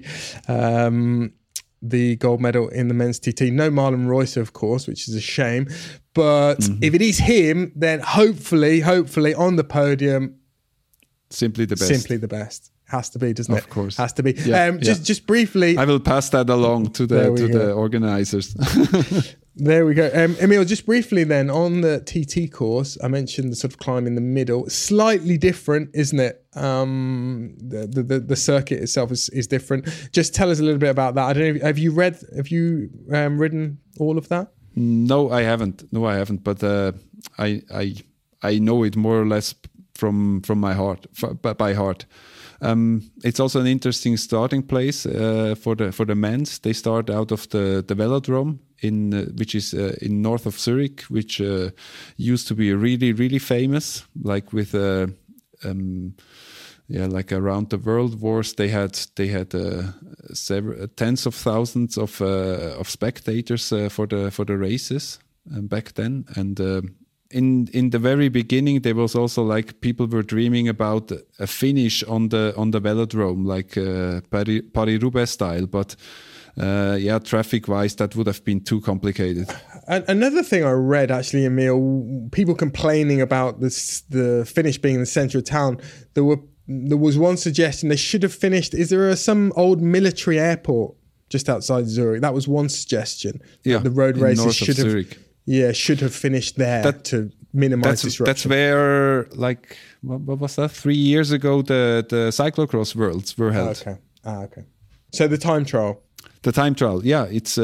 gold medal in the men's TT. No Marlon Reusser, of course, which is a shame. But if it is him, then hopefully on the podium, simply the best. Simply the best. Has to be, doesn't it? Of course. Has to be. Yeah, just briefly. I will pass that along to the organizers. There we go. Emil, just briefly then, on the TT course, I mentioned the sort of climb in the middle. Slightly different, isn't it? The circuit itself is different. Just tell us a little bit about that. I don't know, have you ridden all of that? No, I haven't. But I know it more or less from my heart, by heart. It's also an interesting starting place for the men's. They start out of the Velodrome which is in north of Zurich, which used to be really, really famous, like with like around the world wars. They had several tens of thousands of spectators for the races back then, and in the very beginning, there was also like people were dreaming about a finish on the Velodrome, like Paris-Roubaix style, but traffic-wise, that would have been too complicated. Another thing I read, actually, Emil, people complaining about the finish being in the centre of town. There was one suggestion they should have finished. Is there some old military airport just outside Zurich? That was one suggestion. Yeah, the road races should have. Zurich. Yeah, should have finished there to minimize disruption. That's where, like, what was that? 3 years ago, the cyclocross worlds were held. Okay. So the time trial. Yeah, it's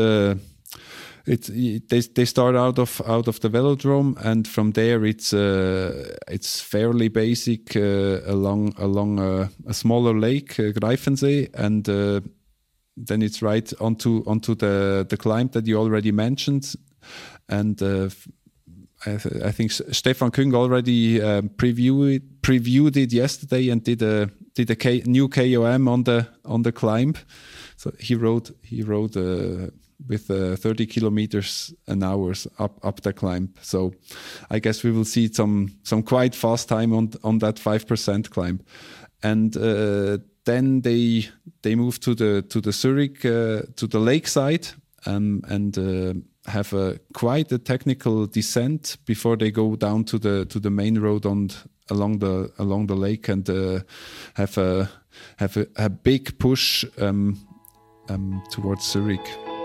they start out of the Velodrome, and from there it's fairly basic along a smaller lake, Greifensee, and then it's right onto the climb that you already mentioned. And I think Stefan Kung already previewed it yesterday and did a new KOM on the climb. So he rode with 30 kilometers an hour up the climb. So I guess we will see some quite fast time on that 5% climb. And then they move to the Zurich to the lakeside and have quite a technical descent before they go down to the main road along the lake and have a big push towards Zurich.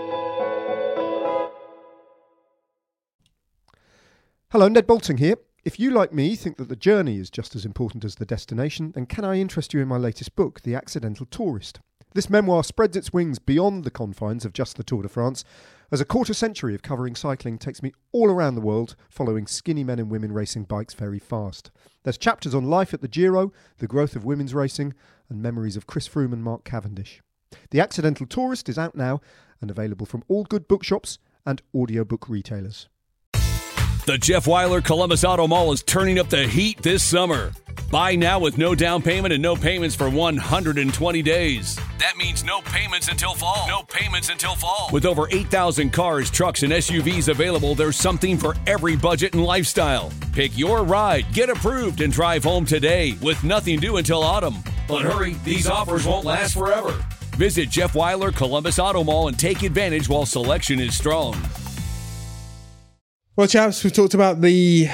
Hello, Ned Boulting here. If you, like me, think that the journey is just as important as the destination, then can I interest you in my latest book, The Accidental Tourist? This memoir spreads its wings beyond the confines of just the Tour de France, as a quarter century of covering cycling takes me all around the world, following skinny men and women racing bikes very fast. There's chapters on life at the Giro, the growth of women's racing, and memories of Chris Froome and Mark Cavendish. The Accidental Tourist is out now and available from all good bookshops and audiobook retailers. The Jeff Weiler Columbus Auto Mall is turning up the heat this summer. Buy now with no down payment and no payments for 120 days. That means no payments until fall. No payments until fall. With over 8,000 cars, trucks, and SUVs available, there's something for every budget and lifestyle. Pick your ride, get approved, and drive home today with nothing due until autumn. But hurry, these offers won't last forever. Visit Jeff Weiler Columbus Auto Mall and take advantage while selection is strong. Well, chaps, we've talked about the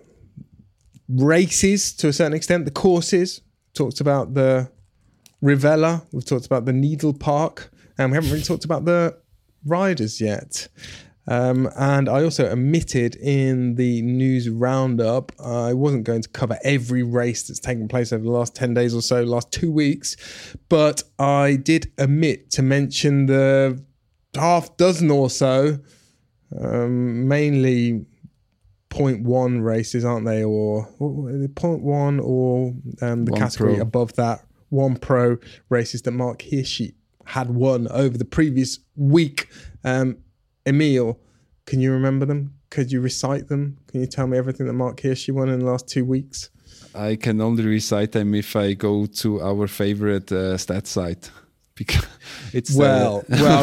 races to a certain extent, the courses, talked about the Rivella, we've talked about the Needle Park, and we haven't really talked about the riders yet. And I also omitted in the news roundup, I wasn't going to cover every race that's taken place over the last 10 days or so, last 2 weeks, but I did omit to mention the half dozen or so, mainly 0.1 races, aren't they? Or 0.1 or the category pro above that, 1 pro races that Mark Hirschi had won over the previous week. Emil, can you remember them? Could you recite them? Can you tell me everything that Mark Hirschi won in the last 2 weeks? I can only recite them if I go to our favorite stat site. Because it's I've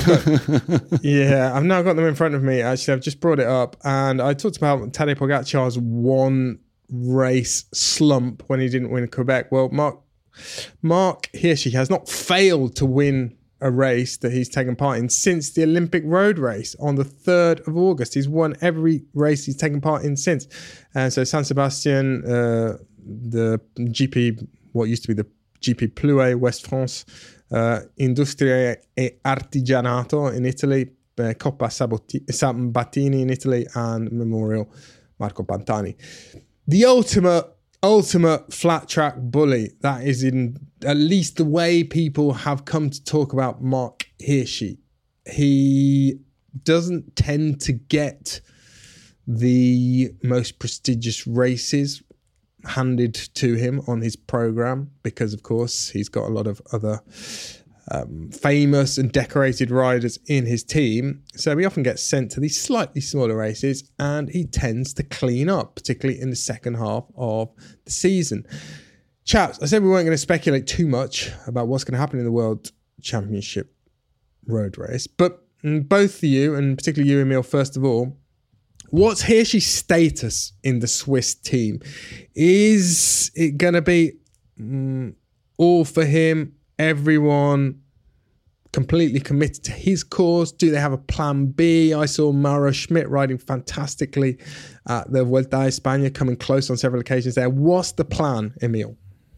now got them in front of me. Actually, I've just brought it up, and I talked about Tadej Pogacar's 1 race slump when he didn't win Quebec. Well, Mark Hirschi has not failed to win a race that he's taken part in since the Olympic road race on the 3rd of August. He's won every race he's taken part in since. So San Sebastian, the GP, what used to be the GP Plouay, West France, Industria e Artigianato in Italy, Coppa Sabatini in Italy, and Memorial Marco Pantani. The ultimate flat track bully. That is in at least the way people have come to talk about Mark Hirschi. He doesn't tend to get the most prestigious races handed to him on his program because, of course, he's got a lot of other famous and decorated riders in his team. So he often gets sent to these slightly smaller races, and he tends to clean up, particularly in the second half of the season. Chaps, I said we weren't going to speculate too much about what's going to happen in the World Championship road race, but both of you, and particularly you, Emil, first of all, what's Hirschi's status in the Swiss team? Is it going to be all for him, everyone completely committed to his cause? Do they have a plan B? I saw Mauro Schmidt riding fantastically at the Vuelta a España, coming close on several occasions there. What's the plan, Emil?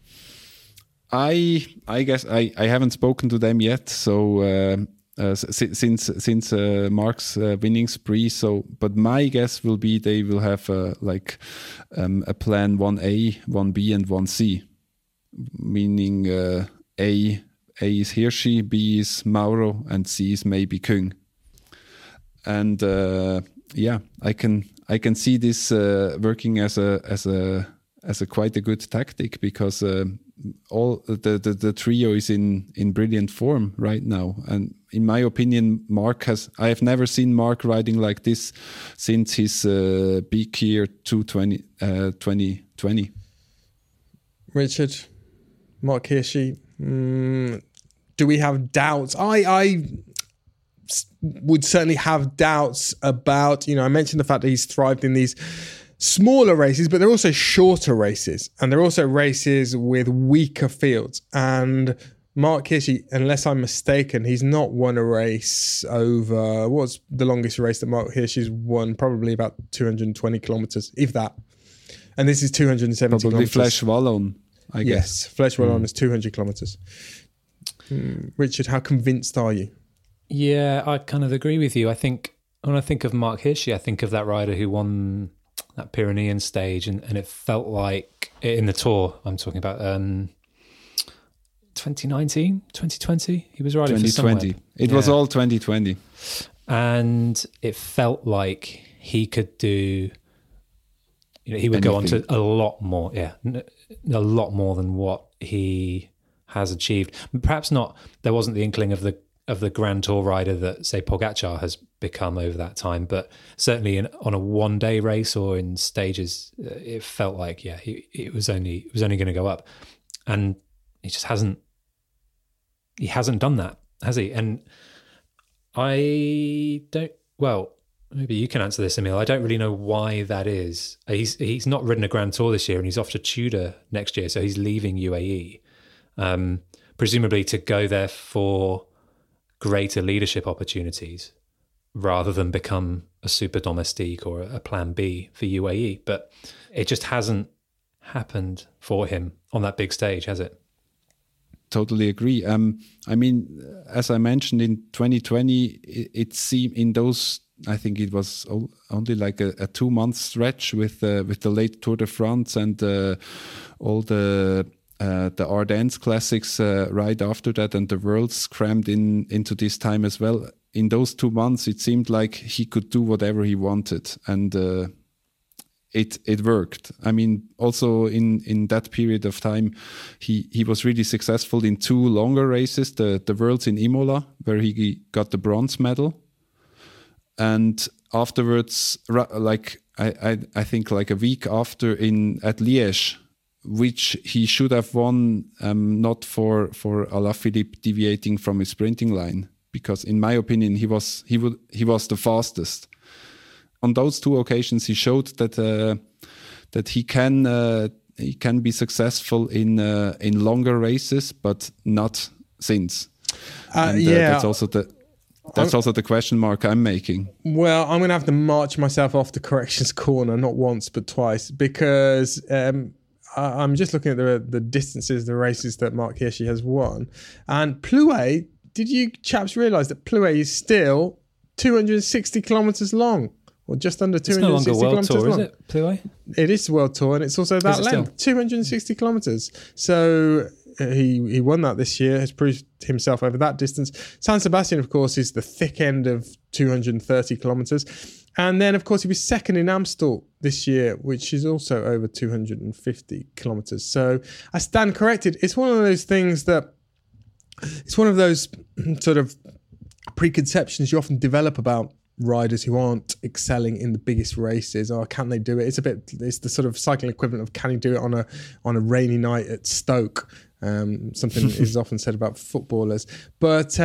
I guess I haven't spoken to them yet, so since Mark's winning spree. So, but my guess will be they will have a plan 1A, 1B, and 1C, meaning A is Hirschi, B is Mauro, and C is maybe Küng. And I can see this working as a quite a good tactic, because all the trio is in brilliant form right now. And in my opinion, I have never seen Mark riding like this since his big year 2020. Richard, Mark Hirschi, do we have doubts? I would certainly have doubts about, I mentioned the fact that he's thrived in these smaller races, but they're also shorter races, and they're also races with weaker fields. And Mark Hirschi, unless I'm mistaken, he's not won a race over, what's the longest race that Mark Hirschi's won? Probably about 220 kilometers, if that. And this is 270 probably kilometers. Flèche Wallonne, I guess. Yes, Flèche Wallonne is 200 kilometers. Richard, how convinced are you? Yeah, I kind of agree with you. I think when I think of Mark Hirschi, I think of that rider who won that Pyrenean stage, and it felt like in the Tour, I'm talking about 2019, 2020, he was riding 2020. for Sunweb. It was all 2020. And it felt like he could do, he would go on to a lot more, a lot more than what he has achieved. Perhaps not, there wasn't the inkling of the Grand Tour rider that, say, Pogacar has become over that time, but certainly on a one-day race or in stages, it felt like it was only going to go up, and he just hasn't done that, has he? And I don't. Well, maybe you can answer this, Emil. I don't really know why that is. He's not ridden a Grand Tour this year, and he's off to Tudor next year, so he's leaving UAE, presumably to go there for greater leadership opportunities rather than become a super domestique or a plan B for UAE. But it just hasn't happened for him on that big stage, has it? totally agree. I mean, as I mentioned, in 2020, it seemed in those, I think it was only like a 2-month stretch with the late Tour de France and all the Ardennes Classics right after that, and the Worlds crammed into this time as well. In those 2 months, it seemed like he could do whatever he wanted, and it worked. I mean, also in that period of time, he was really successful in 2 longer races, the Worlds in Imola, where he got the bronze medal, and afterwards, like I think like a week after at Liège, which he should have won, not for Alaphilippe deviating from his sprinting line, because in my opinion he was the fastest. On those 2 occasions, he showed that he can be successful in longer races, but not since. That's also the question mark I'm making. Well, I'm going to have to march myself off the corrections corner, not once but twice, because I'm just looking at the distances, the races that Marc Hirschi has won, and Plouay. Did you chaps realise that Plouay is still 260 kilometres long? Or just under 260 kilometres long. Is it, Plouay? It is the World Tour, and it's also that length, 260 kilometres. So he won that this year, has proved himself over that distance. San Sebastian, of course, is the thick end of 230 kilometres. And then, of course, he was second in Amstel this year, which is also over 250 kilometres. So I stand corrected. It's one of those things that, it's one of those sort of preconceptions you often develop about riders who aren't excelling in the biggest races. Or can they do it? It's the sort of cycling equivalent of, can he do it on a rainy night at Stoke? Something is often said about footballers. But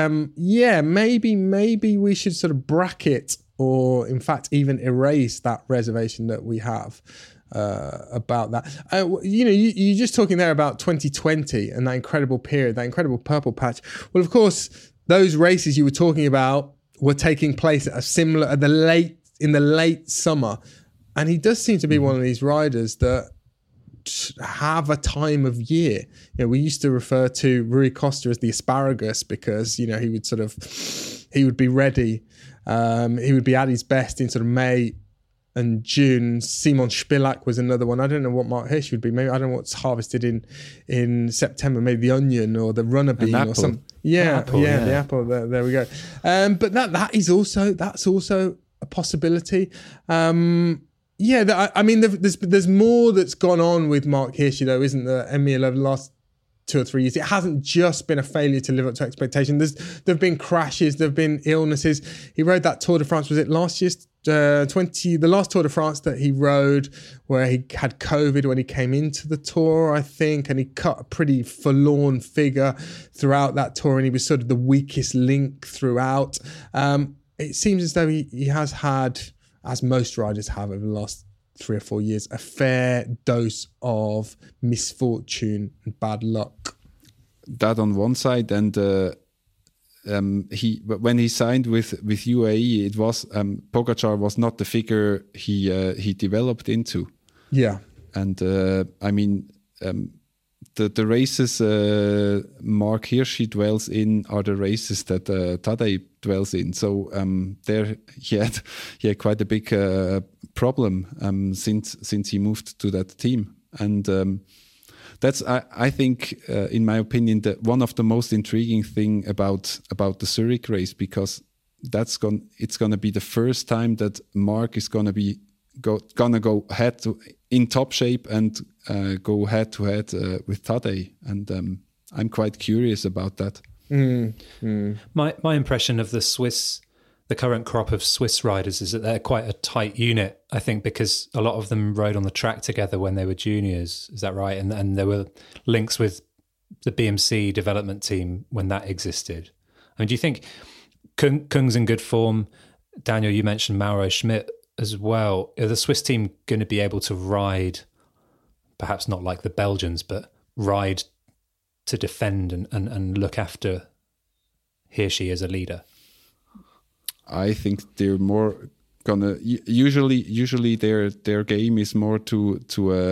maybe we should sort of bracket, or in fact even erase, that reservation that we have about that. You're just talking there about 2020 and that incredible period, that incredible purple patch. Well, of course, those races you were talking about were taking place in the late summer, and he does seem to be one of these riders that have a time of year. We used to refer to Rui Costa as the asparagus, because he would be ready, he would be at his best in sort of May and June. Simon Spilak was another one. I don't know what Marc Hirschi would be. Maybe I don't know what's harvested in September. Maybe the onion or the runner bean or something. The apple. There we go. But that's also a possibility. I mean, there's more that's gone on with Marc Hirschi, though, isn't there, Emile, over the last 2 or 3 years? It hasn't just been a failure to live up to expectation. There've been crashes, there've been illnesses. He rode that Tour de France, was it last year's the last Tour de France that he rode, where he had COVID when he came into the Tour, I think, and he cut a pretty forlorn figure throughout that Tour, and he was sort of the weakest link throughout. It seems as though he has had, as most riders have over the last 3 or 4 years, a fair dose of misfortune and bad luck. That on one side, and when he signed with UAE, it was Pogačar was not the figure he developed into. Yeah, and I mean, the races Marc Hirschi dwells in are the races that Tadej dwells in. So there he had quite a big problem since he moved to that team, and that's I think in my opinion one of the most intriguing thing about the Zurich race, because it's gonna be the first time that Marc is gonna go in top shape and go head to head with Tadej, and I'm quite curious about that. My impression of the current crop of Swiss riders is that they're quite a tight unit, I think, because a lot of them rode on the track together when they were juniors. Is that right? And there were links with the BMC development team when that existed. I mean, do you think Kung's in good form? Daniel, you mentioned Mauro Schmidt as well. Are the Swiss team going to be able to ride, perhaps not like the Belgians, but ride to defend and look after Hirschi as a leader? I think they're more gonna usually their game is more to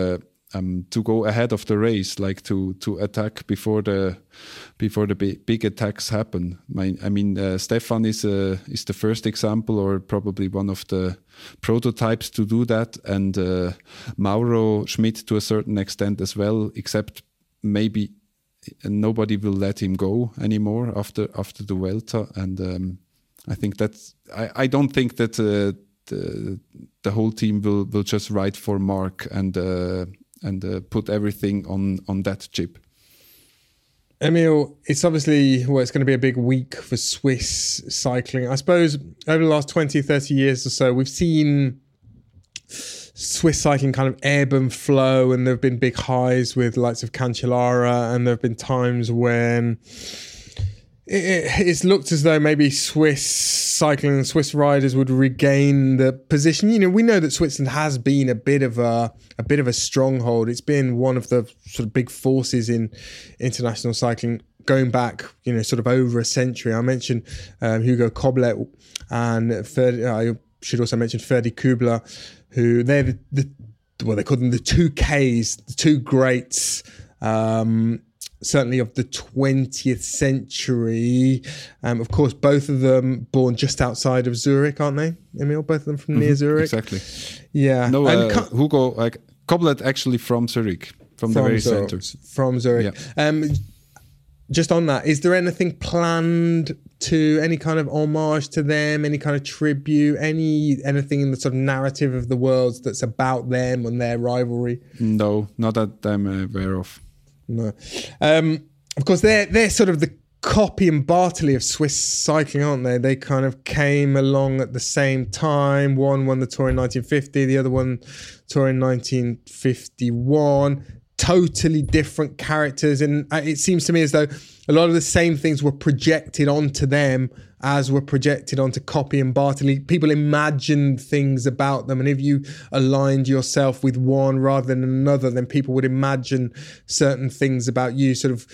to go ahead of the race, like to attack before the big attacks happen. Stefan is the first example, or probably one of the prototypes to do that, and Mauro Schmidt to a certain extent as well, except maybe nobody will let him go anymore after the Vuelta, and I think that's I don't think that the whole team will just ride for Mark and put everything on that chip. Emil, it's obviously, it's going to be a big week for Swiss cycling. I suppose over the last 20, 30 years or so, we've seen Swiss cycling kind of ebb and flow, and there have been big highs with lights of Cancellara, and there have been times when it's looked as though maybe Swiss cycling and Swiss riders would regain the position. We know that Switzerland has been a bit of a stronghold. It's been one of the sort of big forces in international cycling going back, sort of over a century. I mentioned Hugo Koblet, and I should also mention Ferdi Kubler, who they're they call them the two Ks, the two greats. Certainly of the 20th century. Of course, both of them born just outside of Zurich, aren't they, Emil? Both of them from near Zurich? Exactly. Yeah. No, Hugo Koblet actually from Zurich, from the very center. From Zurich. Yeah. Just on that, is there anything planned to any kind of homage to them, any kind of tribute, anything in the sort of narrative of the world that's about them and their rivalry? No, not that I'm aware of. No. Of course, they're sort of the Coppi and Bartoli of Swiss cycling, aren't they? They kind of came along at the same time. One won the Tour in 1950, the other one Tour in 1951. Totally different characters, and it seems to me as though a lot of the same things were projected onto them as were projected onto Coppi and Bartoli. People imagined things about them, and if you aligned yourself with one rather than another, then people would imagine certain things about you. Sort of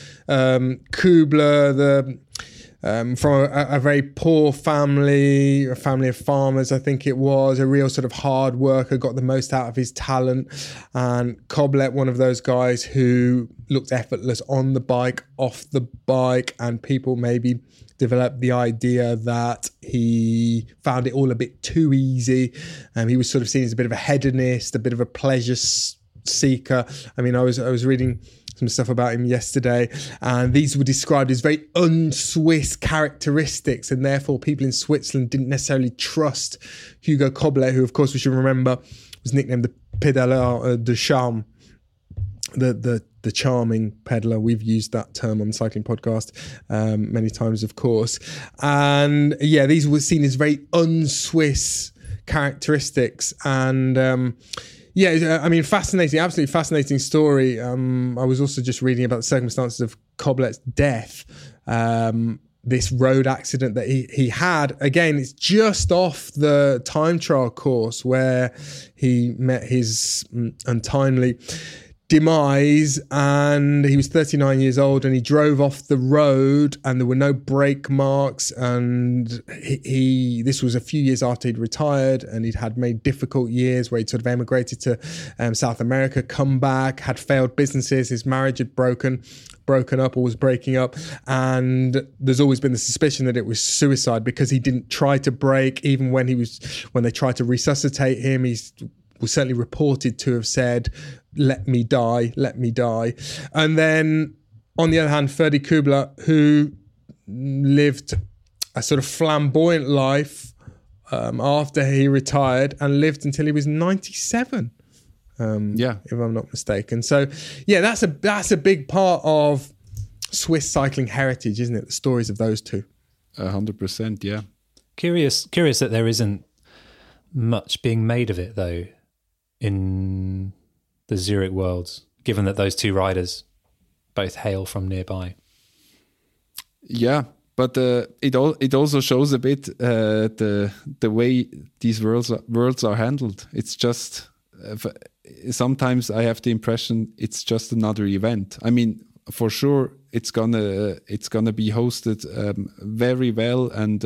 Kubler, from a very poor family, a family of farmers, I think it was, a real sort of hard worker, got the most out of his talent. And Koblet, one of those guys who looked effortless on the bike, off the bike, and people maybe developed the idea that he found it all a bit too easy. He was sort of seen as a bit of a hedonist, a bit of a pleasure seeker. I was reading some stuff about him yesterday, and these were described as very un-Swiss characteristics, and therefore people in Switzerland didn't necessarily trust Hugo Koblet, who of course we should remember was nicknamed the Pédaleur de Charme, the charming peddler. We've used that term on the cycling podcast many times, of course. And yeah, these were seen as very un-Swiss characteristics, and fascinating, absolutely fascinating story. I was also just reading about the circumstances of Koblet's death. This road accident that he had, again, it's just off the time trial course where he met his untimely demise, and he was 39 years old, and he drove off the road and there were no brake marks, and this was a few years after he'd retired, and he'd had made difficult years where he'd sort of emigrated to South America, come back, had failed businesses, his marriage had broken up or was breaking up, and there's always been the suspicion that it was suicide because he didn't try to brake. Even when they tried to resuscitate him, he was certainly reported to have said, let me die. And then on the other hand, Ferdi Kubler, who lived a sort of flamboyant life after he retired, and lived until he was 97. If I'm not mistaken. So yeah, that's a big part of Swiss cycling heritage, isn't it? The stories of those two. 100%, yeah. Curious that there isn't much being made of it though in the Zurich worlds, given that those two riders both hail from nearby. Yeah, but it also shows a bit the way these worlds are handled. It's just sometimes I have the impression it's just another event. I mean, for sure, it's gonna be hosted very well, and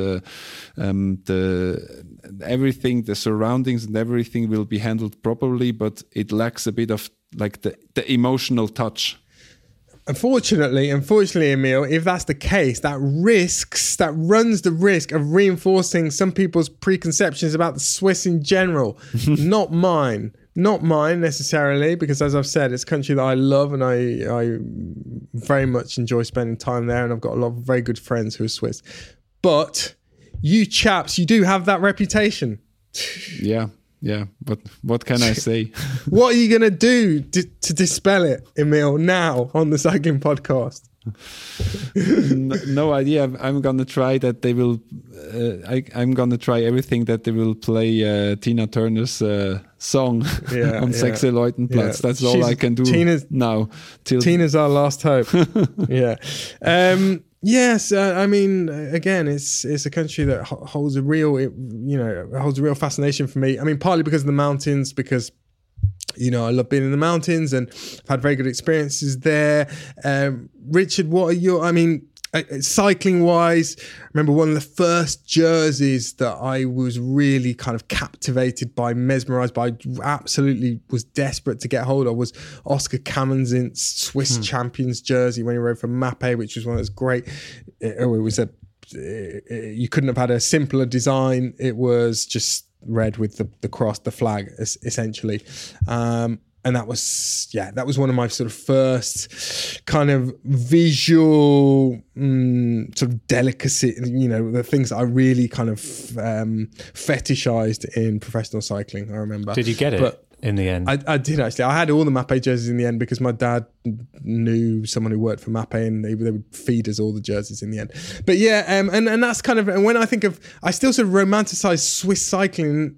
everything, the surroundings and everything will be handled properly, but it lacks a bit of like the emotional touch. Unfortunately, Emil, if that's the case, that runs the risk of reinforcing some people's preconceptions about the Swiss in general. Not mine necessarily, because as I've said, it's a country that I love, and I very much enjoy spending time there, and I've got a lot of very good friends who are Swiss. But you chaps, you do have that reputation. Yeah, but what can I say? What are you going to do to dispel it, Emil, now on the Cycling Podcast? No idea. I'm going to try that they will... I'm going to try everything that they will play Tina Turner's song on Sechseleutenplatz. Yeah. That's all I can do now. Tina's our last hope. Yeah. Yes, I mean, again, it's a country that holds a real fascination for me. I mean, partly because of the mountains, because I love being in the mountains, and I've had very good experiences there. Richard, what are your? I mean, cycling wise, I remember one of the first jerseys that I was really kind of captivated by, mesmerized by, absolutely was desperate to get hold of, was Oscar Kamenzink's Swiss Champions jersey when he rode for Mapei, which was one of those great. You couldn't have had a simpler design. It was just red with the cross, the flag, essentially. And that was one of my sort of first kind of visual sort of delicacy, the things that I really kind of fetishized in professional cycling, I remember. Did you get it in the end? I did, actually. I had all the Mapei jerseys in the end because my dad knew someone who worked for Mapei, and they would feed us all the jerseys in the end. But yeah, and that's kind of, and when I think of, I still sort of romanticize Swiss cycling.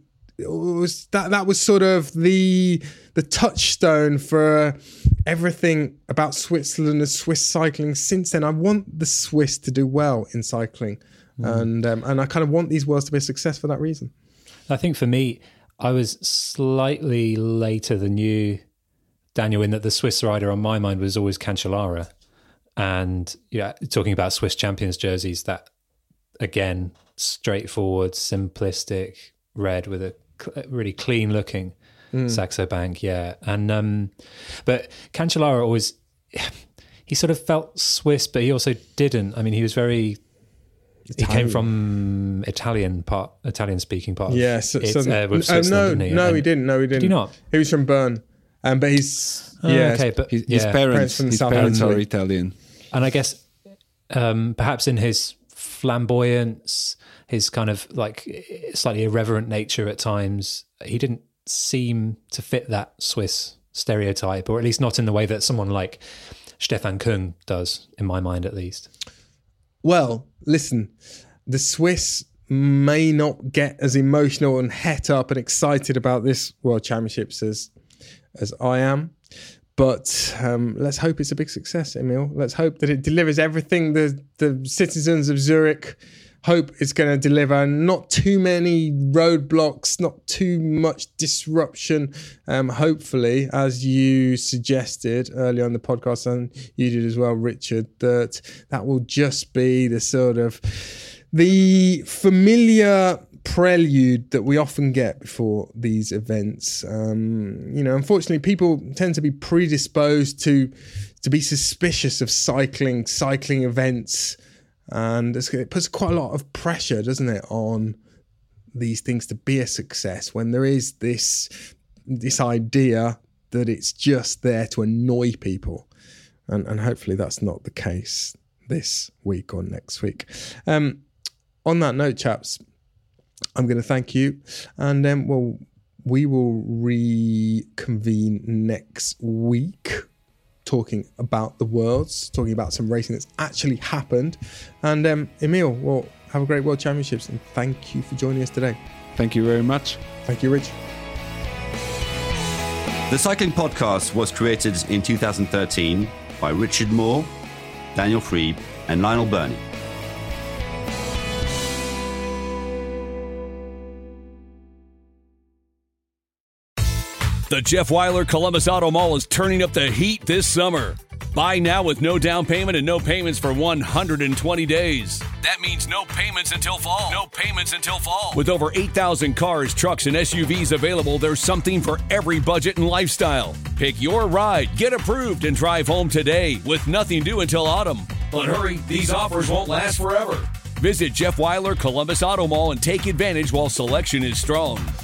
That was sort of the touchstone for everything about Switzerland and Swiss cycling since then. I want the Swiss to do well in cycling, and I kind of want these worlds to be a success for that reason. I think for me, I was slightly later than you, Daniel, in that the Swiss rider on my mind was always Cancellara, and talking about Swiss champions jerseys, that again, straightforward, simplistic red with a really clean looking Saxo Bank, and but Cancellara always, he sort of felt Swiss, but he also didn't. I mean, he was very Italian. He came from Italian speaking part. Yes, with Switzerland, didn't he? No, he didn't. Did he not? He was from Bern, but he's okay. But his parents are Italian, and I guess perhaps in his flamboyance, his kind of like slightly irreverent nature at times, he didn't seem to fit that Swiss stereotype, or at least not in the way that someone like Stefan Küng does, in my mind at least. Well, listen, the Swiss may not get as emotional and het up and excited about this World Championships as I am, but let's hope it's a big success, Emil. Let's hope that it delivers everything the citizens of Zurich hope it's going to deliver. Not too many roadblocks, not too much disruption. Hopefully, as you suggested earlier on the podcast, and you did as well, Richard, that will just be the sort of the familiar prelude that we often get before these events. Unfortunately, people tend to be predisposed to be suspicious of cycling events. And it puts quite a lot of pressure, doesn't it, on these things to be a success when there is this idea that it's just there to annoy people. And hopefully that's not the case this week or next week. On that note, chaps, I'm going to thank you. And we will reconvene next week, talking about the Worlds, talking about some racing that's actually happened. And Emil, well, have a great World Championships, and thank you for joining us today. Thank you very much. Thank you, Rich. The Cycling Podcast was created in 2013 by Richard Moore, Daniel Friebe, and Lionel Burney. The Jeff Wyler Columbus Auto Mall is turning up the heat this summer. Buy now with no down payment and no payments for 120 days. That means no payments until fall. No payments until fall. With over 8,000 cars, trucks, and SUVs available, there's something for every budget and lifestyle. Pick your ride, get approved, and drive home today with nothing due until autumn. But hurry, these offers won't last forever. Visit Jeff Weiler Columbus Auto Mall and take advantage while selection is strong.